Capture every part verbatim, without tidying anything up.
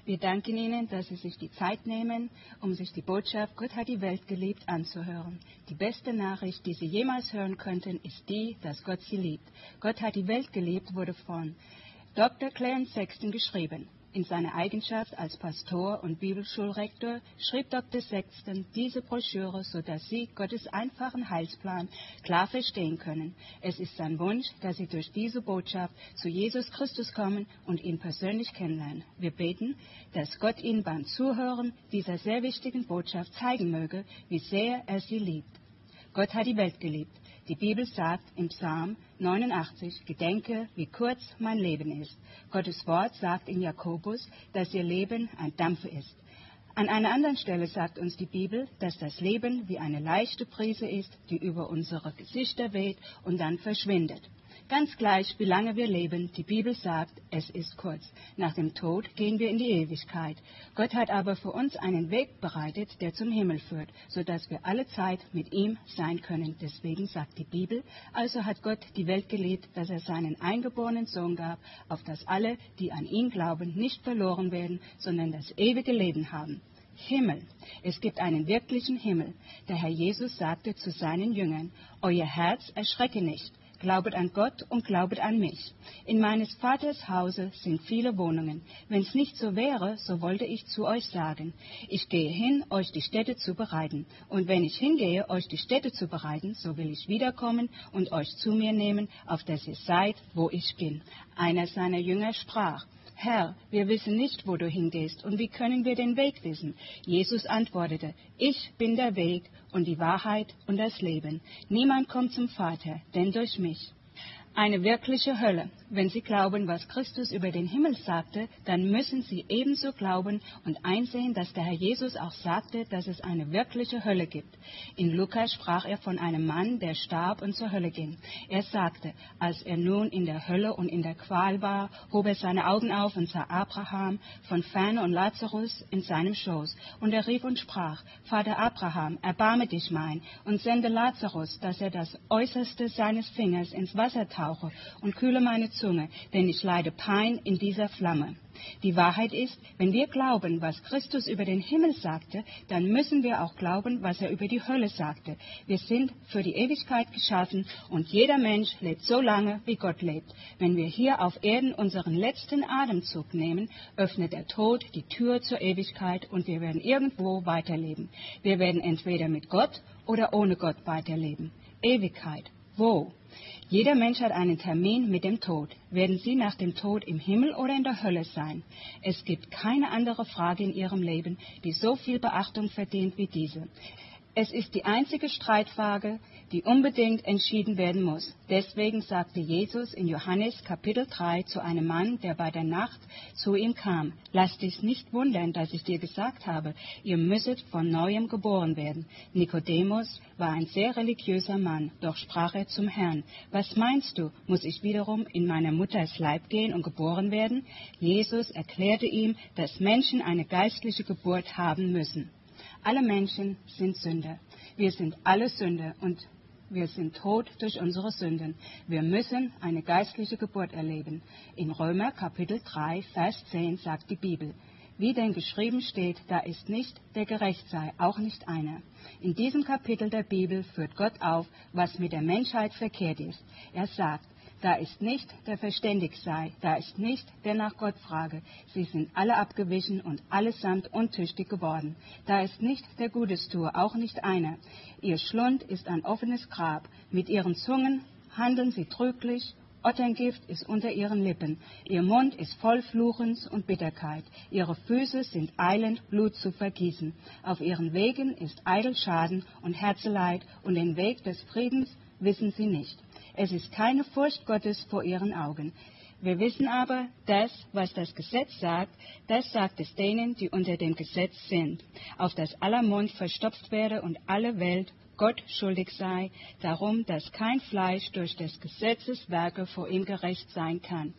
Wir danken Ihnen, dass Sie sich die Zeit nehmen, um sich die Botschaft Gott hat die Welt geliebt anzuhören. Die beste Nachricht, die Sie jemals hören könnten, ist die, dass Gott Sie liebt. Gott hat die Welt geliebt, wurde von Doktor Clarence Sexton geschrieben. In seiner Eigenschaft als Pastor und Bibelschulrektor schrieb Doktor Sexton diese Broschüre, sodass Sie Gottes einfachen Heilsplan klar verstehen können. Es ist sein Wunsch, dass Sie durch diese Botschaft zu Jesus Christus kommen und ihn persönlich kennenlernen. Wir beten, dass Gott Ihnen beim Zuhören dieser sehr wichtigen Botschaft zeigen möge, wie sehr er Sie liebt. Gott hat die Welt geliebt. Die Bibel sagt im Psalm neunundachtzig, gedenke, wie kurz mein Leben ist. Gottes Wort sagt in Jakobus, dass ihr Leben ein Dampfer ist. An einer anderen Stelle sagt uns die Bibel, dass das Leben wie eine leichte Brise ist, die über unsere Gesichter weht und dann verschwindet. Ganz gleich, wie lange wir leben, die Bibel sagt, es ist kurz. Nach dem Tod gehen wir in die Ewigkeit. Gott hat aber für uns einen Weg bereitet, der zum Himmel führt, sodass wir alle Zeit mit ihm sein können. Deswegen sagt die Bibel, also hat Gott die Welt geliebt, dass er seinen eingeborenen Sohn gab, auf dass alle, die an ihn glauben, nicht verloren werden, sondern das ewige Leben haben. Himmel. Es gibt einen wirklichen Himmel. Der Herr Jesus sagte zu seinen Jüngern, euer Herz erschrecke nicht. Glaubet an Gott und glaubet an mich. In meines Vaters Hause sind viele Wohnungen. Wenn es nicht so wäre, so wollte ich zu euch sagen. Ich gehe hin, euch die Städte zu bereiten. Und wenn ich hingehe, euch die Städte zu bereiten, so will ich wiederkommen und euch zu mir nehmen, auf dass ihr seid, wo ich bin. Einer seiner Jünger sprach, Herr, wir wissen nicht, wo du hingehst, und wie können wir den Weg wissen? Jesus antwortete, ich bin der Weg und die Wahrheit und das Leben. Niemand kommt zum Vater, denn durch mich. Eine wirkliche Hölle. Wenn Sie glauben, was Christus über den Himmel sagte, dann müssen Sie ebenso glauben und einsehen, dass der Herr Jesus auch sagte, dass es eine wirkliche Hölle gibt. In Lukas sprach er von einem Mann, der starb und zur Hölle ging. Er sagte, als er nun in der Hölle und in der Qual war, hob er seine Augen auf und sah Abraham von ferne und Lazarus in seinem Schoß. Und er rief und sprach, Vater Abraham, erbarme dich mein und sende Lazarus, dass er das Äußerste seines Fingers ins Wasser tauche und kühle meine Zunge, denn ich leide Pein in dieser Flamme. Die Wahrheit ist, wenn wir glauben, was Christus über den Himmel sagte, dann müssen wir auch glauben, was er über die Hölle sagte. Wir sind für die Ewigkeit geschaffen und jeder Mensch lebt so lange, wie Gott lebt. Wenn wir hier auf Erden unseren letzten Atemzug nehmen, öffnet der Tod die Tür zur Ewigkeit und wir werden irgendwo weiterleben. Wir werden entweder mit Gott oder ohne Gott weiterleben. Ewigkeit. Wo? Jeder Mensch hat einen Termin mit dem Tod. Werden Sie nach dem Tod im Himmel oder in der Hölle sein? Es gibt keine andere Frage in Ihrem Leben, die so viel Beachtung verdient wie diese. Es ist die einzige Streitfrage, die unbedingt entschieden werden muss. Deswegen sagte Jesus in Johannes Kapitel drei zu einem Mann, der bei der Nacht zu ihm kam, lass dich nicht wundern, dass ich dir gesagt habe, ihr müsset von Neuem geboren werden. Nikodemus war ein sehr religiöser Mann, doch sprach er zum Herrn, was meinst du, muss ich wiederum in meiner Mutters Leib gehen und geboren werden? Jesus erklärte ihm, dass Menschen eine geistliche Geburt haben müssen. Alle Menschen sind Sünder. Wir sind alle Sünder und wir sind tot durch unsere Sünden. Wir müssen eine geistliche Geburt erleben. In Römer Kapitel drei, Vers zehn sagt die Bibel, wie denn geschrieben steht, da ist nicht, der gerecht sei, auch nicht einer. In diesem Kapitel der Bibel führt Gott auf, was mit der Menschheit verkehrt ist. Er sagt, da ist nicht, der verständig sei, da ist nicht, der nach Gott frage. Sie sind alle abgewichen und allesamt untüchtig geworden. Da ist nicht, der Gutes tue, auch nicht einer. Ihr Schlund ist ein offenes Grab. Mit ihren Zungen handeln sie trüglich. Otterngift ist unter ihren Lippen. Ihr Mund ist voll Fluchens und Bitterkeit. Ihre Füße sind eilend, Blut zu vergießen. Auf ihren Wegen ist eitel Schaden und Herzeleid und den Weg des Friedens wissen sie nicht. Es ist keine Furcht Gottes vor ihren Augen. Wir wissen aber, das, was das Gesetz sagt, das sagt es denen, die unter dem Gesetz sind, auf dass aller Mund verstopft werde und alle Welt Gott schuldig sei, darum, dass kein Fleisch durch des Gesetzes Werke vor ihm gerecht sein kann.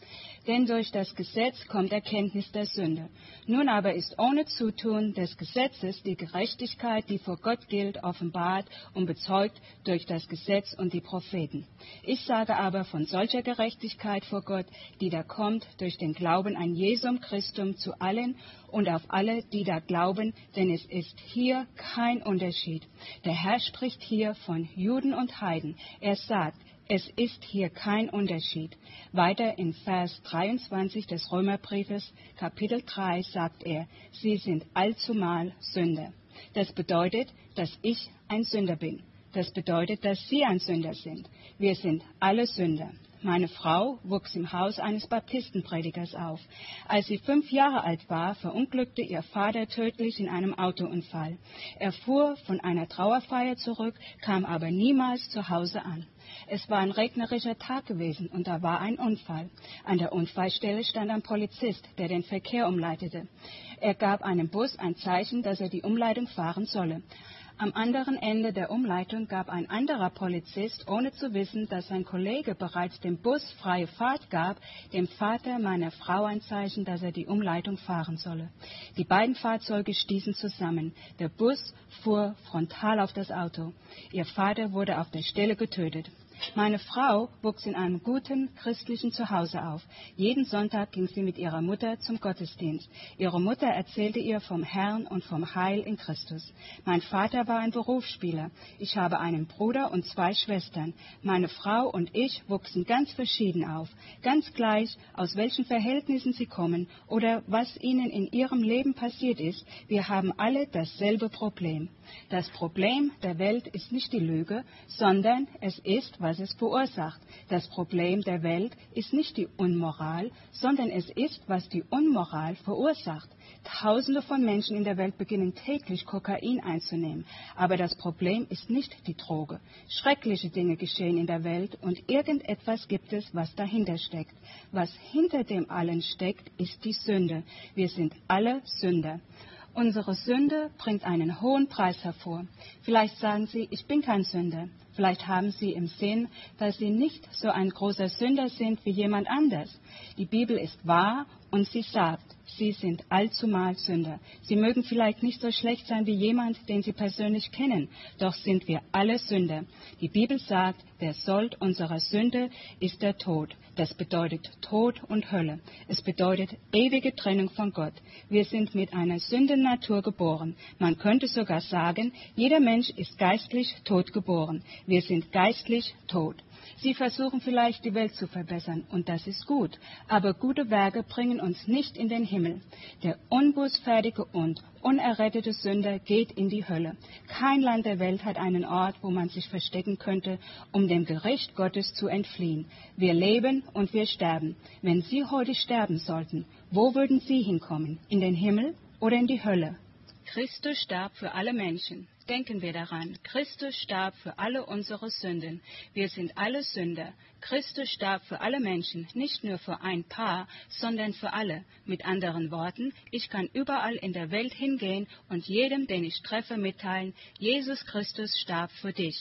Denn durch das Gesetz kommt Erkenntnis der Sünde. Nun aber ist ohne Zutun des Gesetzes die Gerechtigkeit, die vor Gott gilt, offenbart und bezeugt durch das Gesetz und die Propheten. Ich sage aber von solcher Gerechtigkeit vor Gott, die da kommt durch den Glauben an Jesum Christum zu allen und auf alle, die da glauben, denn es ist hier kein Unterschied. Der Herr spricht hier von Juden und Heiden. Er sagt, es ist hier kein Unterschied. Weiter in Vers dreiundzwanzig des Römerbriefes, Kapitel drei, sagt er, sie sind allzumal Sünder. Das bedeutet, dass ich ein Sünder bin. Das bedeutet, dass Sie ein Sünder sind. Wir sind alle Sünder. Meine Frau wuchs im Haus eines Baptistenpredigers auf. Als sie fünf Jahre alt war, verunglückte ihr Vater tödlich in einem Autounfall. Er fuhr von einer Trauerfeier zurück, kam aber niemals zu Hause an. Es war ein regnerischer Tag gewesen und da war ein Unfall. An der Unfallstelle stand ein Polizist, der den Verkehr umleitete. Er gab einem Bus ein Zeichen, dass er die Umleitung fahren solle. Am anderen Ende der Umleitung gab ein anderer Polizist, ohne zu wissen, dass sein Kollege bereits dem Bus freie Fahrt gab, dem Vater meiner Frau ein Zeichen, dass er die Umleitung fahren solle. Die beiden Fahrzeuge stießen zusammen. Der Bus fuhr frontal auf das Auto. Ihr Vater wurde auf der Stelle getötet. Meine Frau wuchs in einem guten christlichen Zuhause auf. Jeden Sonntag ging sie mit ihrer Mutter zum Gottesdienst. Ihre Mutter erzählte ihr vom Herrn und vom Heil in Christus. Mein Vater war ein Berufsspieler. Ich habe einen Bruder und zwei Schwestern. Meine Frau und ich wuchsen ganz verschieden auf. Ganz gleich, aus welchen Verhältnissen sie kommen oder was ihnen in ihrem Leben passiert ist, wir haben alle dasselbe Problem. Das Problem der Welt ist nicht die Lüge, sondern es ist, was es verursacht. Das Problem der Welt ist nicht die Unmoral, sondern es ist, was die Unmoral verursacht. Tausende von Menschen in der Welt beginnen täglich Kokain einzunehmen. Aber das Problem ist nicht die Droge. Schreckliche Dinge geschehen in der Welt und irgendetwas gibt es, was dahinter steckt. Was hinter dem allen steckt, ist die Sünde. Wir sind alle Sünder. Unsere Sünde bringt einen hohen Preis hervor. Vielleicht sagen Sie, ich bin kein Sünder. Vielleicht haben Sie im Sinn, dass Sie nicht so ein großer Sünder sind wie jemand anders. Die Bibel ist wahr und sie sagt, Sie sind allzumal Sünder. Sie mögen vielleicht nicht so schlecht sein wie jemand, den Sie persönlich kennen, doch sind wir alle Sünder. Die Bibel sagt, der Sold unserer Sünde ist der Tod. Das bedeutet Tod und Hölle. Es bedeutet ewige Trennung von Gott. Wir sind mit einer Sündennatur geboren. Man könnte sogar sagen, jeder Mensch ist geistlich tot geboren. Wir sind geistlich tot. Sie versuchen vielleicht, die Welt zu verbessern, und das ist gut. Aber gute Werke bringen uns nicht in den Himmel. Der unbußfertige und unerrettete Sünder geht in die Hölle. Kein Land der Welt hat einen Ort, wo man sich verstecken könnte, um dem Gericht Gottes zu entfliehen. Wir leben und wir sterben. Wenn Sie heute sterben sollten, wo würden Sie hinkommen? In den Himmel oder in die Hölle? Christus starb für alle Menschen. Denken wir daran, Christus starb für alle unsere Sünden. Wir sind alle Sünder. Christus starb für alle Menschen, nicht nur für ein paar, sondern für alle. Mit anderen Worten, ich kann überall in der Welt hingehen und jedem, den ich treffe, mitteilen, Jesus Christus starb für dich.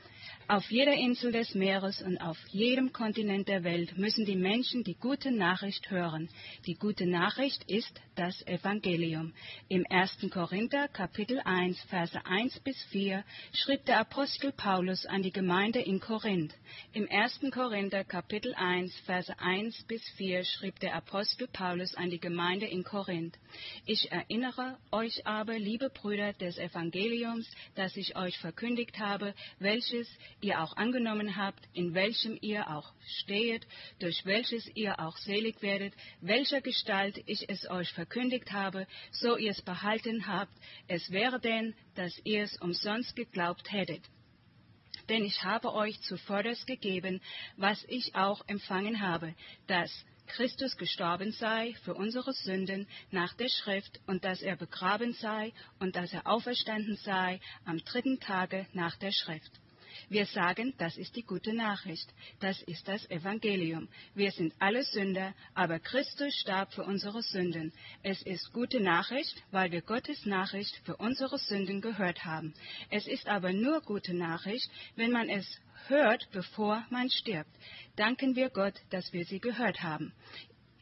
Auf jeder Insel des Meeres und auf jedem Kontinent der Welt müssen die Menschen die gute Nachricht hören. Die gute Nachricht ist das Evangelium. Im ersten Korinther, Kapitel eins, Verse eins bis vier, schrieb der Apostel Paulus an die Gemeinde in Korinth. Im ersten Korinther, Kapitel eins, Verse eins bis vier, schrieb der Apostel Paulus an die Gemeinde in Korinth. Ich erinnere euch aber, liebe Brüder, des Evangeliums, das ich euch verkündigt habe, welches ihr auch angenommen habt, in welchem ihr auch stehet, durch welches ihr auch selig werdet, welcher Gestalt ich es euch verkündigt habe, so ihr es behalten habt, es wäre denn, dass ihr es umsonst geglaubt hättet. Denn ich habe euch zuvörderst gegeben, was ich auch empfangen habe, dass Christus gestorben sei für unsere Sünden nach der Schrift und dass er begraben sei und dass er auferstanden sei am dritten Tage nach der Schrift. Wir sagen, das ist die gute Nachricht, das ist das Evangelium. Wir sind alle Sünder, aber Christus starb für unsere Sünden. Es ist gute Nachricht, weil wir Gottes Nachricht für unsere Sünden gehört haben. Es ist aber nur gute Nachricht, wenn man es hört, bevor man stirbt. Danken wir Gott, dass wir sie gehört haben.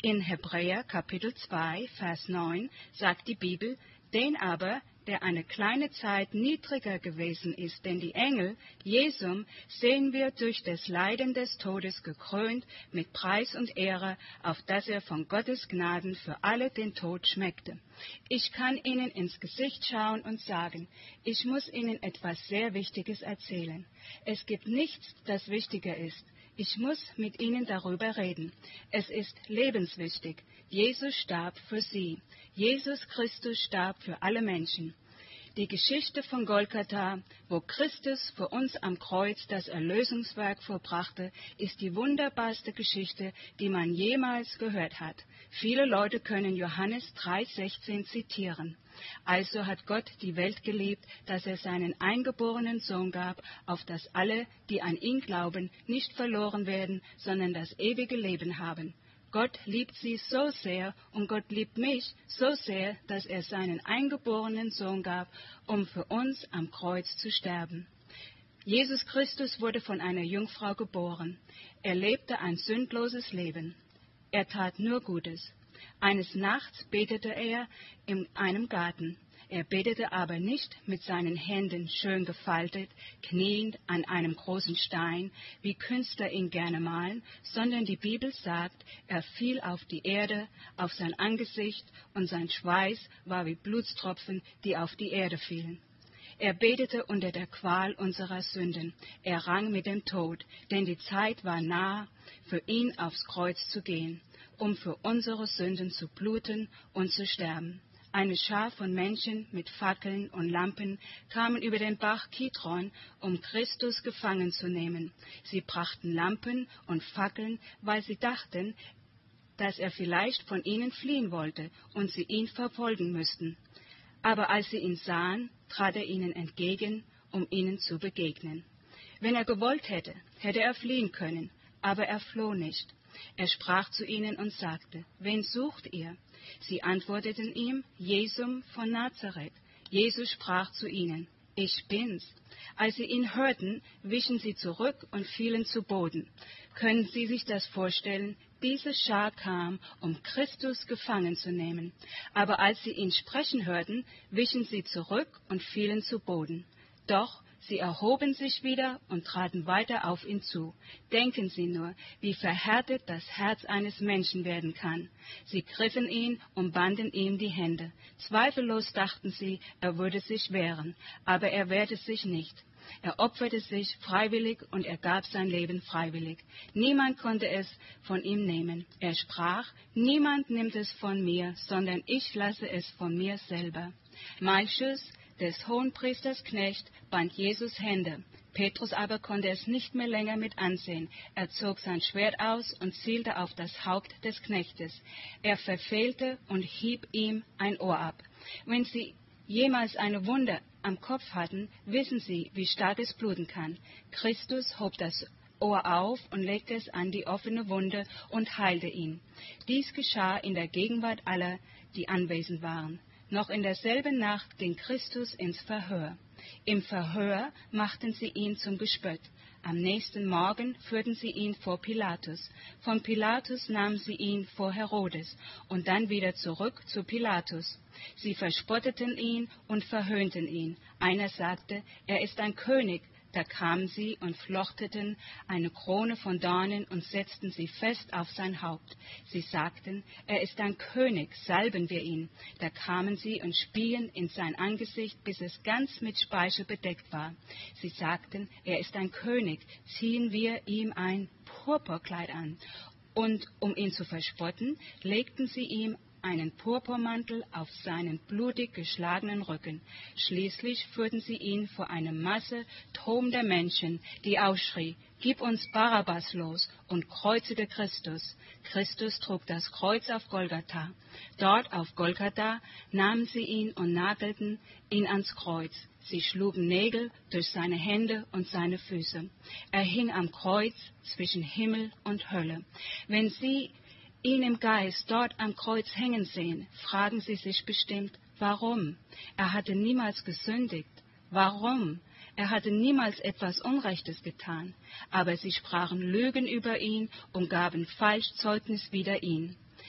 In Hebräer Kapitel zwei, Vers neun sagt die Bibel, den aber, der eine kleine Zeit niedriger gewesen ist denn die Engel, Jesum, sehen wir durch des Leiden des Todes gekrönt mit Preis und Ehre, auf dass er von Gottes Gnaden für alle den Tod schmeckte. Ich kann Ihnen ins Gesicht schauen und sagen, ich muss Ihnen etwas sehr Wichtiges erzählen. Es gibt nichts, das wichtiger ist. Ich muss mit Ihnen darüber reden. Es ist lebenswichtig. Jesus starb für Sie. Jesus Christus starb für alle Menschen. Die Geschichte von Golgatha, wo Christus für uns am Kreuz das Erlösungswerk vollbrachte, ist die wunderbarste Geschichte, die man jemals gehört hat. Viele Leute können Johannes drei sechzehn zitieren. Also hat Gott die Welt geliebt, dass er seinen eingeborenen Sohn gab, auf dass alle, die an ihn glauben, nicht verloren werden, sondern das ewige Leben haben. Gott liebt sie so sehr und Gott liebt mich so sehr, dass er seinen eingeborenen Sohn gab, um für uns am Kreuz zu sterben. Jesus Christus wurde von einer Jungfrau geboren. Er lebte ein sündloses Leben. Er tat nur Gutes. Eines Nachts betete er in einem Garten. Er betete aber nicht mit seinen Händen schön gefaltet, kniend an einem großen Stein, wie Künstler ihn gerne malen, sondern die Bibel sagt, er fiel auf die Erde, auf sein Angesicht, und sein Schweiß war wie Blutstropfen, die auf die Erde fielen. Er betete unter der Qual unserer Sünden. Er rang mit dem Tod, denn die Zeit war nah, für ihn aufs Kreuz zu gehen, um für unsere Sünden zu bluten und zu sterben. Eine Schar von Menschen mit Fackeln und Lampen kamen über den Bach Kidron, um Christus gefangen zu nehmen. Sie brachten Lampen und Fackeln, weil sie dachten, dass er vielleicht von ihnen fliehen wollte und sie ihn verfolgen müssten. Aber als sie ihn sahen, trat er ihnen entgegen, um ihnen zu begegnen. Wenn er gewollt hätte, hätte er fliehen können, aber er floh nicht. Er sprach zu ihnen und sagte, wen sucht ihr? Sie antworteten ihm, Jesum von Nazareth. Jesus sprach zu ihnen, ich bin's. Als sie ihn hörten, wichen sie zurück und fielen zu Boden. Können Sie sich das vorstellen? Diese Schar kam, um Christus gefangen zu nehmen. Aber als sie ihn sprechen hörten, wichen sie zurück und fielen zu Boden. Doch sie erhoben sich wieder und traten weiter auf ihn zu. Denken Sie nur, wie verhärtet das Herz eines Menschen werden kann. Sie griffen ihn und banden ihm die Hände. Zweifellos dachten sie, er würde sich wehren, aber er wehrte sich nicht. Er opferte sich freiwillig und er gab sein Leben freiwillig. Niemand konnte es von ihm nehmen. Er sprach, niemand nimmt es von mir, sondern ich lasse es von mir selber. Malchus, des Hohenpriesters Knecht, band Jesus Hände. Petrus aber konnte es nicht mehr länger mit ansehen. Er zog sein Schwert aus und zielte auf das Haupt des Knechtes. Er verfehlte und hieb ihm ein Ohr ab. Wenn Sie jemals eine Wunde am Kopf hatten, wissen Sie, wie stark es bluten kann. Christus hob das Ohr auf und legte es an die offene Wunde und heilte ihn. Dies geschah in der Gegenwart aller, die anwesend waren. Noch in derselben Nacht ging Christus ins Verhör. Im Verhör machten sie ihn zum Gespött. Am nächsten Morgen führten sie ihn vor Pilatus. Von Pilatus nahmen sie ihn vor Herodes und dann wieder zurück zu Pilatus. Sie verspotteten ihn und verhöhnten ihn. Einer sagte, er ist ein König. Da kamen sie und flochteten eine Krone von Dornen und setzten sie fest auf sein Haupt. Sie sagten, er ist ein König, salben wir ihn. Da kamen sie und spien in sein Angesicht, bis es ganz mit Speichel bedeckt war. Sie sagten, er ist ein König, ziehen wir ihm ein Purpurkleid an. Und um ihn zu verspotten, legten sie ihm einen Purpurmantel auf seinen blutig geschlagenen Rücken. Schließlich führten sie ihn vor eine Masse tobender Menschen, die ausschrie, »Gib uns Barabbas los« und kreuzige Christus. Christus trug das Kreuz auf Golgatha. Dort auf Golgatha nahmen sie ihn und nagelten ihn ans Kreuz. Sie schlugen Nägel durch seine Hände und seine Füße. Er hing am Kreuz zwischen Himmel und Hölle. Wenn Sie ihn im Geist dort am Kreuz hängen sehen, fragen Sie sich bestimmt, warum? Er hatte niemals gesündigt. Warum? Er hatte niemals etwas Unrechtes getan. Aber sie sprachen Lügen über ihn und gaben falsch Zeugnis wider ihn.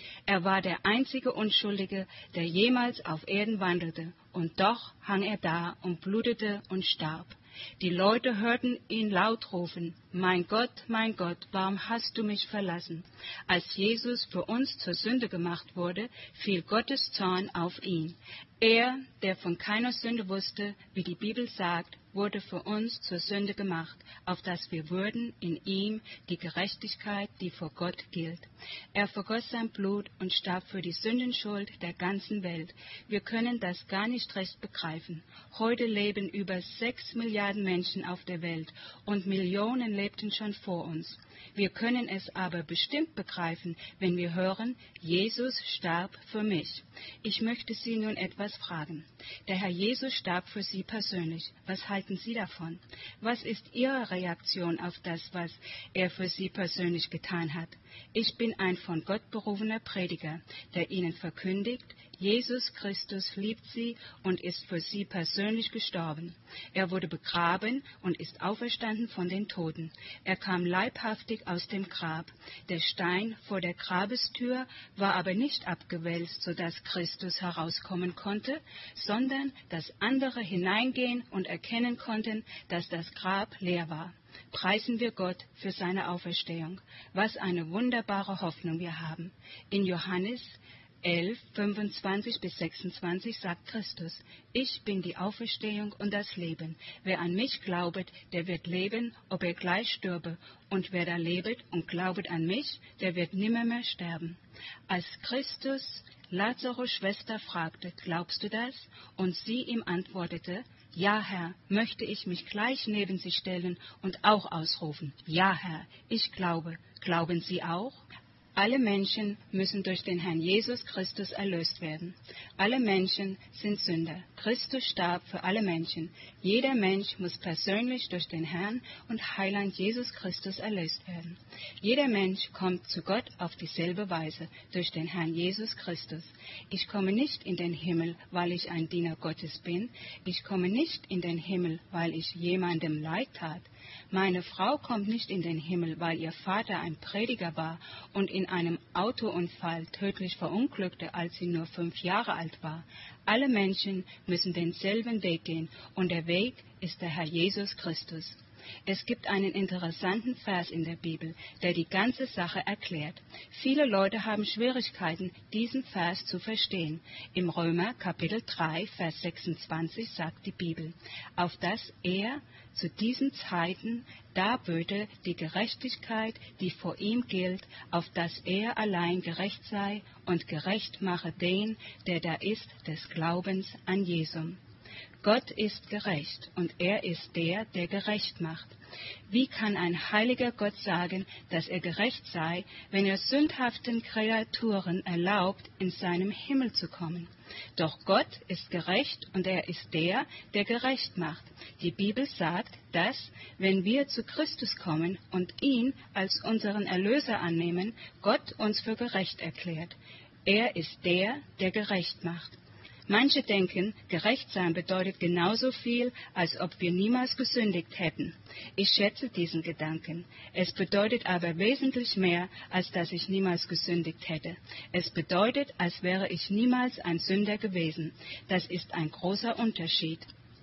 Er war der einzige Unschuldige, der jemals auf Erden wandelte, und doch hang er da und blutete und starb. Die Leute hörten ihn laut rufen, »Mein Gott, mein Gott, warum hast du mich verlassen?« Als Jesus für uns zur Sünde gemacht wurde, fiel Gottes Zorn auf ihn. Er, der von keiner Sünde wusste, wie die Bibel sagt, wurde für uns zur Sünde gemacht, auf dass wir würden in ihm die Gerechtigkeit, die vor Gott gilt. Er vergoss sein Blut und starb für die Sündenschuld der ganzen Welt. Wir können das gar nicht recht begreifen. Heute leben über sechs Milliarden Menschen auf der Welt und Millionen lebten schon vor uns. Wir können es aber bestimmt begreifen, wenn wir hören, Jesus starb für mich. Ich möchte Sie nun etwas fragen. Der Herr Jesus starb für Sie persönlich. Was halten Sie davon? Was ist Ihre Reaktion auf das, was er für Sie persönlich getan hat? Ich bin ein von Gott berufener Prediger, der Ihnen verkündigt, Jesus Christus liebt Sie und ist für Sie persönlich gestorben. Er wurde begraben und ist auferstanden von den Toten. Er kam leibhaftig aus dem Grab. Der Stein vor der Grabestür war aber nicht abgewälzt, sodass Christus herauskommen konnte, sondern dass andere hineingehen und erkennen konnten, dass das Grab leer war. Preisen wir Gott für seine Auferstehung. Was eine wunderbare Hoffnung wir haben. In Johannes elf, fünfundzwanzig bis sechsundzwanzig sagt Christus, ich bin die Auferstehung und das Leben. Wer an mich glaubet, der wird leben, ob er gleich stürbe. Und wer da lebet und glaubet an mich, der wird nimmermehr sterben. Als Christus Lazarus' Schwester fragte, glaubst du das? Und sie ihm antwortete, ja, Herr, möchte ich mich gleich neben sie stellen und auch ausrufen, ja, Herr, ich glaube. Glauben Sie auch? Alle Menschen müssen durch den Herrn Jesus Christus erlöst werden. Alle Menschen sind Sünder. Christus starb für alle Menschen. Jeder Mensch muss persönlich durch den Herrn und Heiland Jesus Christus erlöst werden. Jeder Mensch kommt zu Gott auf dieselbe Weise, durch den Herrn Jesus Christus. Ich komme nicht in den Himmel, weil ich ein Diener Gottes bin. Ich komme nicht in den Himmel, weil ich jemandem leid tat. Meine Frau kommt nicht in den Himmel, weil ihr Vater ein Prediger war und in einem Autounfall tödlich verunglückte, als sie nur fünf Jahre alt war. Alle Menschen müssen denselben Weg gehen, und der Weg ist der Herr Jesus Christus. Es gibt einen interessanten Vers in der Bibel, der die ganze Sache erklärt. Viele Leute haben Schwierigkeiten, diesen Vers zu verstehen. Im Römer Kapitel drei, Vers sechsundzwanzig sagt die Bibel, auf dass er zu diesen Zeiten darböte die Gerechtigkeit, die vor ihm gilt, auf dass er allein gerecht sei und gerecht mache den, der da ist, des Glaubens an Jesum. Gott ist gerecht und er ist der, der gerecht macht. Wie kann ein heiliger Gott sagen, dass er gerecht sei, wenn er sündhaften Kreaturen erlaubt, in seinem Himmel zu kommen? Doch Gott ist gerecht und er ist der, der gerecht macht. Die Bibel sagt, dass, wenn wir zu Christus kommen und ihn als unseren Erlöser annehmen, Gott uns für gerecht erklärt. Er ist der, der gerecht macht. Manche denken, gerecht sein bedeutet genauso viel, als ob wir niemals gesündigt hätten. Ich schätze diesen Gedanken. Es bedeutet aber wesentlich mehr, als dass ich niemals gesündigt hätte. Es bedeutet, als wäre ich niemals ein Sünder gewesen. Das ist ein großer Unterschied.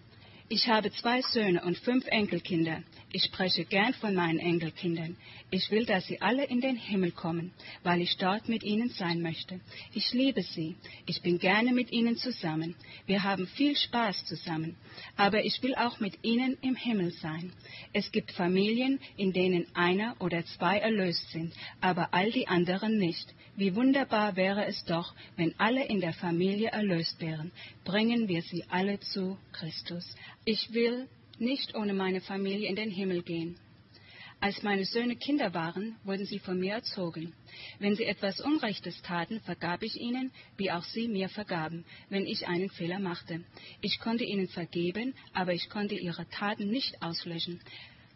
Ich habe zwei Söhne und fünf Enkelkinder. Ich spreche gern von meinen Enkelkindern. Ich will, dass sie alle in den Himmel kommen, weil ich dort mit ihnen sein möchte. Ich liebe sie. Ich bin gerne mit ihnen zusammen. Wir haben viel Spaß zusammen. Aber ich will auch mit ihnen im Himmel sein. Es gibt Familien, in denen einer oder zwei erlöst sind, aber all die anderen nicht. Wie wunderbar wäre es doch, wenn alle in der Familie erlöst wären. Bringen wir sie alle zu Christus. Ich will nicht ohne meine Familie in den Himmel gehen. Als meine Söhne Kinder waren, wurden sie von mir erzogen. Wenn sie etwas Unrechtes taten, vergab ich ihnen, wie auch sie mir vergaben, wenn ich einen Fehler machte. Ich konnte ihnen vergeben, aber ich konnte ihre Taten nicht auslöschen.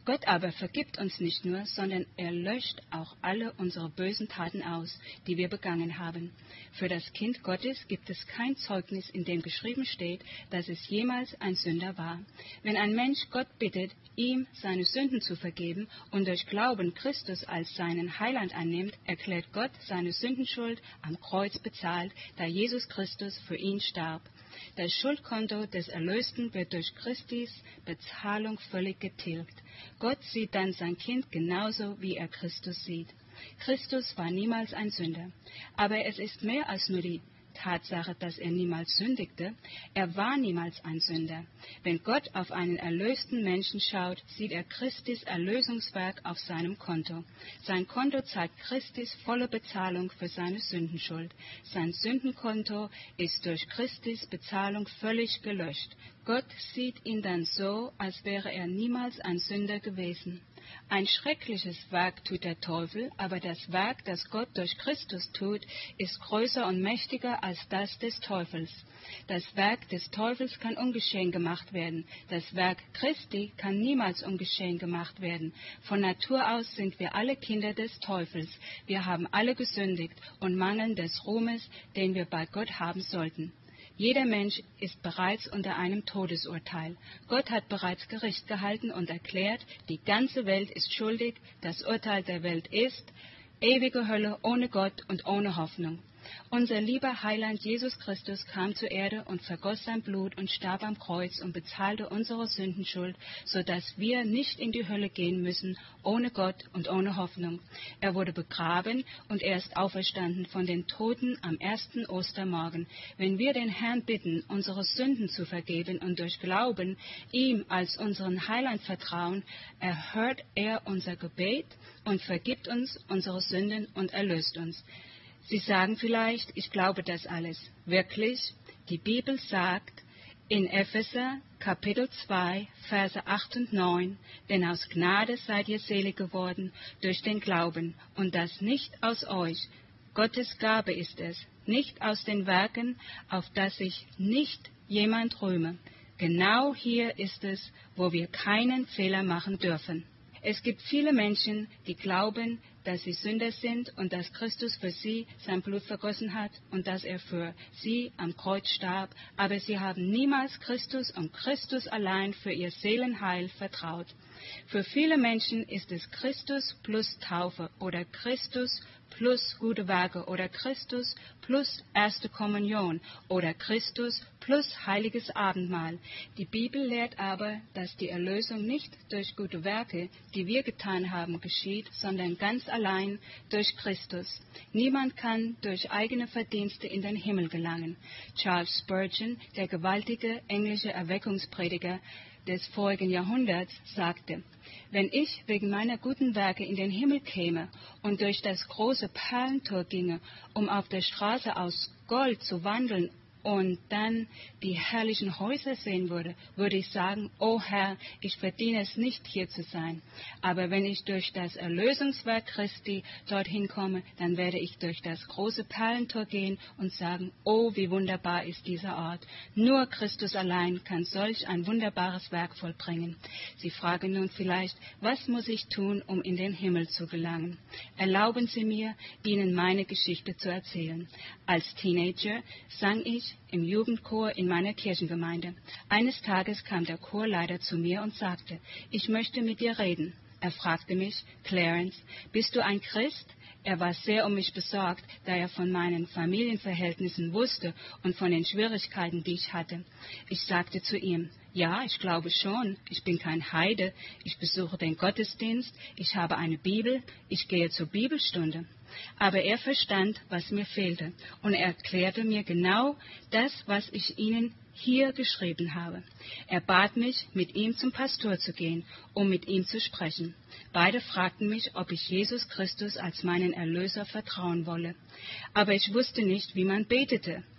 Gott aber vergibt uns nicht nur, sondern er löscht auch alle unsere bösen Taten aus, die wir begangen haben. Für das Kind Gottes gibt es kein Zeugnis, in dem geschrieben steht, dass es jemals ein Sünder war. Wenn ein Mensch Gott bittet, ihm seine Sünden zu vergeben und durch Glauben Christus als seinen Heiland annimmt, erklärt Gott seine Sündenschuld am Kreuz bezahlt, da Jesus Christus für ihn starb. Das Schuldkonto des Erlösten wird durch Christis Bezahlung völlig getilgt. Gott sieht dann sein Kind genauso, wie er Christus sieht. Christus war niemals ein Sünder. Aber es ist mehr als nur die Tatsache, dass er niemals sündigte. Er war niemals ein Sünder. Wenn Gott auf einen erlösten Menschen schaut, sieht er Christis Erlösungswerk auf seinem Konto. Sein Konto zeigt Christis volle Bezahlung für seine Sündenschuld. Sein Sündenkonto ist durch Christis Bezahlung völlig gelöscht. Gott sieht ihn dann so, als wäre er niemals ein Sünder gewesen. Ein schreckliches Werk tut der Teufel, aber das Werk, das Gott durch Christus tut, ist größer und mächtiger als das des Teufels. Das Werk des Teufels kann ungeschehen gemacht werden. Das Werk Christi kann niemals ungeschehen gemacht werden. Von Natur aus sind wir alle Kinder des Teufels. Wir haben alle gesündigt und mangeln des Ruhmes, den wir bei Gott haben sollten. Jeder Mensch ist bereits unter einem Todesurteil. Gott hat bereits Gericht gehalten und erklärt, die ganze Welt ist schuldig, das Urteil der Welt ist ewige Hölle ohne Gott und ohne Hoffnung. Unser lieber Heiland Jesus Christus kam zur Erde und vergoss sein Blut und starb am Kreuz und bezahlte unsere Sündenschuld, sodass wir nicht in die Hölle gehen müssen, ohne Gott und ohne Hoffnung. Er wurde begraben und er ist auferstanden von den Toten am ersten Ostermorgen. Wenn wir den Herrn bitten, unsere Sünden zu vergeben und durch Glauben ihm als unseren Heiland vertrauen, erhört er unser Gebet und vergibt uns unsere Sünden und erlöst uns. Sie sagen vielleicht, ich glaube das alles. Wirklich? Die Bibel sagt in Epheser Kapitel zwei, Verse acht und neun, denn aus Gnade seid ihr selig geworden durch den Glauben, und das nicht aus euch. Gottes Gabe ist es, nicht aus den Werken, auf dass sich nicht jemand rühme. Genau hier ist es, wo wir keinen Fehler machen dürfen. Es gibt viele Menschen, die glauben, dass sie Sünder sind und dass Christus für sie sein Blut vergossen hat und dass er für sie am Kreuz starb, aber sie haben niemals Christus und Christus allein für ihr Seelenheil vertraut. Für viele Menschen ist es Christus plus Taufe oder Christus plus gute Werke oder Christus plus erste Kommunion oder Christus plus heiliges Abendmahl. Die Bibel lehrt aber, dass die Erlösung nicht durch gute Werke, die wir getan haben, geschieht, sondern ganz allein durch Christus. Niemand kann durch eigene Verdienste in den Himmel gelangen. Charles Spurgeon, der gewaltige englische Erweckungsprediger des vorigen Jahrhunderts, sagte: Wenn ich wegen meiner guten Werke in den Himmel käme und durch das große Perlentor ginge, um auf der Straße aus Gold zu wandeln und dann die herrlichen Häuser sehen würde, würde ich sagen, O Herr, ich verdiene es nicht, hier zu sein. Aber wenn ich durch das Erlösungswerk Christi dorthin komme, dann werde ich durch das große Perlentor gehen und sagen, oh, wie wunderbar ist dieser Ort. Nur Christus allein kann solch ein wunderbares Werk vollbringen. Sie fragen nun vielleicht, was muss ich tun, um in den Himmel zu gelangen? Erlauben Sie mir, Ihnen meine Geschichte zu erzählen. Als Teenager sang ich im Jugendchor in meiner Kirchengemeinde. Eines Tages kam der Chorleiter zu mir und sagte, ich möchte mit dir reden. Er fragte mich, Clarence, bist du ein Christ? Er war sehr um mich besorgt, da er von meinen Familienverhältnissen wusste und von den Schwierigkeiten, die ich hatte. Ich sagte zu ihm, ja, ich glaube schon, ich bin kein Heide, ich besuche den Gottesdienst, ich habe eine Bibel, ich gehe zur Bibelstunde. Aber er verstand, was mir fehlte, und er erklärte mir genau das, was ich Ihnen hier geschrieben habe. Er bat mich, mit ihm zum Pastor zu gehen, um mit ihm zu sprechen. Beide fragten mich, ob ich Jesus Christus als meinen Erlöser vertrauen wolle. Aber ich wusste nicht, wie man betete.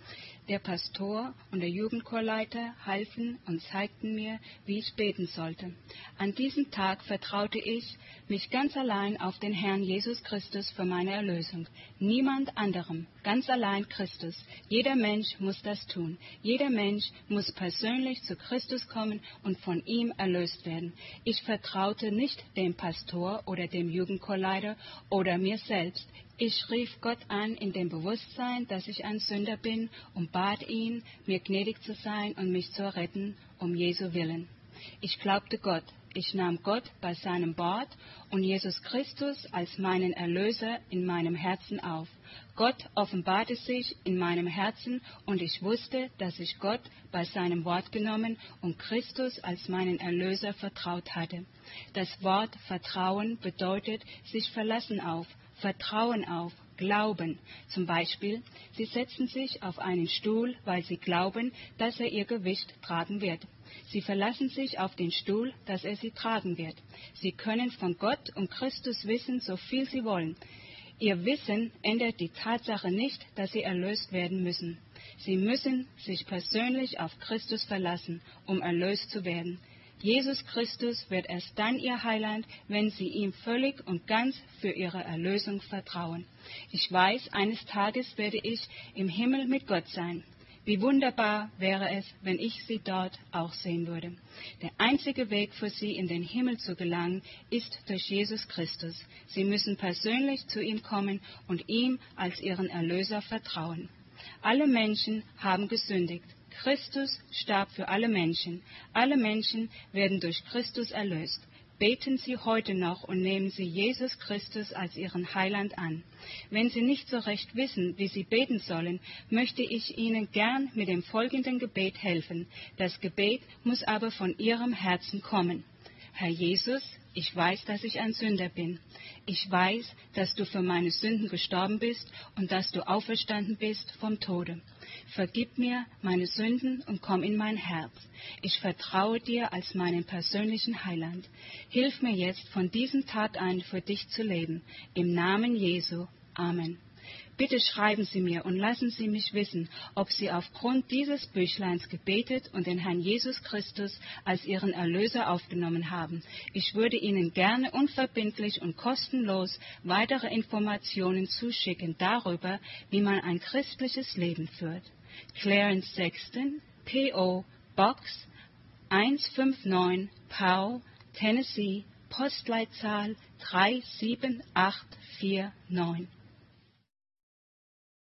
Der Pastor und der Jugendchorleiter halfen und zeigten mir, wie ich beten sollte. An diesem Tag vertraute ich mich ganz allein auf den Herrn Jesus Christus für meine Erlösung. Niemand anderem, ganz allein Christus. Jeder Mensch muss das tun. Jeder Mensch muss persönlich zu Christus kommen und von ihm erlöst werden. Ich vertraute nicht dem Pastor oder dem Jugendchorleiter oder mir selbst. Ich rief Gott an in dem Bewusstsein, dass ich ein Sünder bin, und bat ihn, mir gnädig zu sein und mich zu retten, um Jesu willen. Ich glaubte Gott. Ich nahm Gott bei seinem Wort und Jesus Christus als meinen Erlöser in meinem Herzen auf. Gott offenbarte sich in meinem Herzen, und ich wusste, dass ich Gott bei seinem Wort genommen und Christus als meinen Erlöser vertraut hatte. Das Wort Vertrauen bedeutet sich verlassen auf, Vertrauen auf, Glauben. Zum Beispiel, sie setzen sich auf einen Stuhl, weil sie glauben, dass er ihr Gewicht tragen wird. Sie verlassen sich auf den Stuhl, dass er sie tragen wird. Sie können von Gott und Christus wissen, so viel sie wollen. Ihr Wissen ändert die Tatsache nicht, dass sie erlöst werden müssen. Sie müssen sich persönlich auf Christus verlassen, um erlöst zu werden. Jesus Christus wird erst dann ihr Heiland, wenn sie ihm völlig und ganz für ihre Erlösung vertrauen. Ich weiß, eines Tages werde ich im Himmel mit Gott sein. Wie wunderbar wäre es, wenn ich sie dort auch sehen würde. Der einzige Weg für sie in den Himmel zu gelangen, ist durch Jesus Christus. Sie müssen persönlich zu ihm kommen und ihm als ihren Erlöser vertrauen. Alle Menschen haben gesündigt. Christus starb für alle Menschen. Alle Menschen werden durch Christus erlöst. Beten Sie heute noch und nehmen Sie Jesus Christus als Ihren Heiland an. Wenn Sie nicht so recht wissen, wie Sie beten sollen, möchte ich Ihnen gern mit dem folgenden Gebet helfen. Das Gebet muss aber von Ihrem Herzen kommen. Herr Jesus, ich weiß, dass ich ein Sünder bin. Ich weiß, dass du für meine Sünden gestorben bist und dass du auferstanden bist vom Tode. Vergib mir meine Sünden und komm in mein Herz. Ich vertraue dir als meinen persönlichen Heiland. Hilf mir jetzt von diesem Tag an für dich zu leben. Im Namen Jesu. Amen. Bitte schreiben Sie mir und lassen Sie mich wissen, ob Sie aufgrund dieses Büchleins gebetet und den Herrn Jesus Christus als Ihren Erlöser aufgenommen haben. Ich würde Ihnen gerne unverbindlich und kostenlos weitere Informationen zuschicken darüber, wie man ein christliches Leben führt. Clarence Sexton, P O Box eins fünf neun, Powell, Tennessee, Postleitzahl drei sieben acht vier neun.